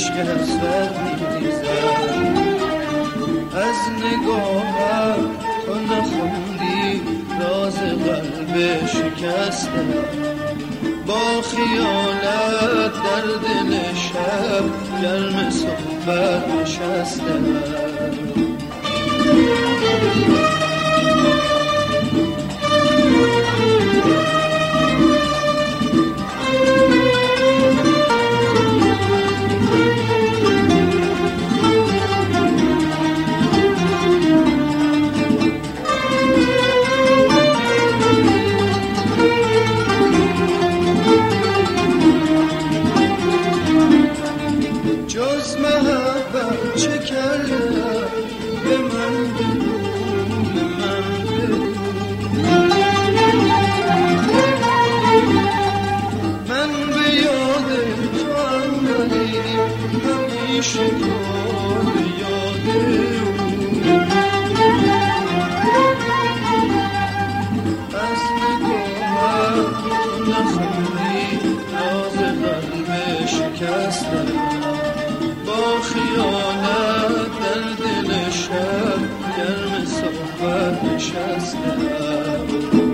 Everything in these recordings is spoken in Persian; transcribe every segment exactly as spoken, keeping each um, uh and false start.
عشق حسرت میریزم. از نگاهم تو نخوندی راز قلب شکسته، با خیالت در دل شب گرم صحبت نشسته. جز محبت چه کردم به من بگو، به من بگو. من به یاد تو آمدی همیشه تو به یاد او. از نگاهم تو نخوندی راز قلب شکسته، با خیالت در دل شب گرم صحبت نشستم.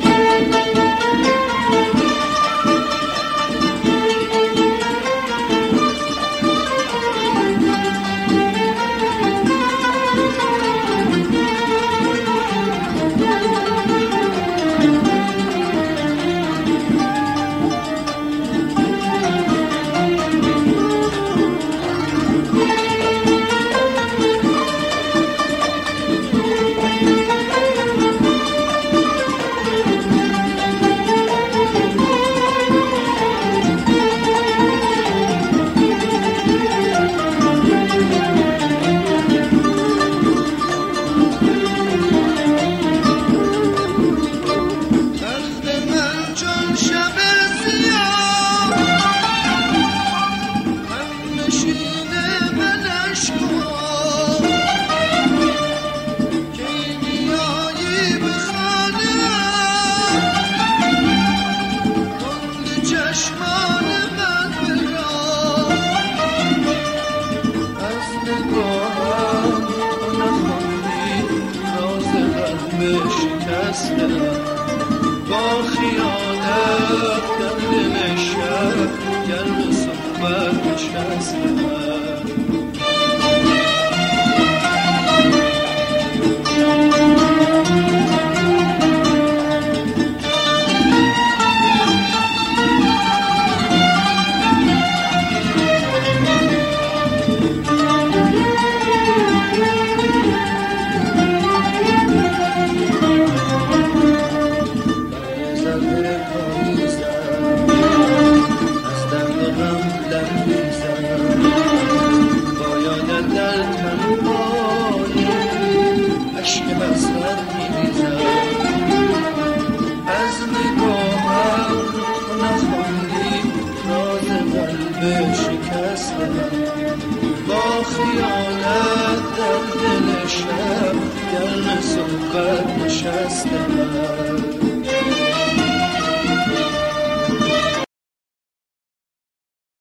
با خیالت در دل شب گرم صحبت نشستم. با خیالت در دل شب گرم صحبت نشستم.